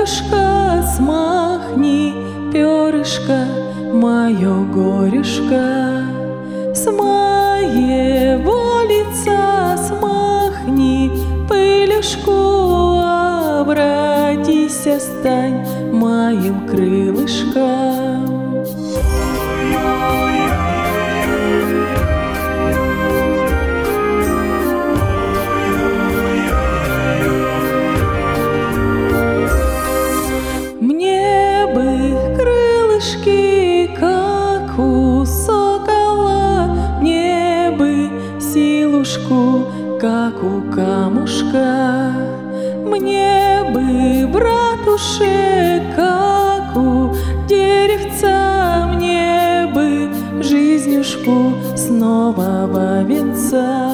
крылышко, смахни перышко, мое горюшка. С моего лица смахни пылюшку, обратись, стань моим крылышком. Мне бы крылышки, как у сокола, мне бы силушку, как у камушка, мне бы, братушек, как у деревца, мне бы жизнюшку с нового венца.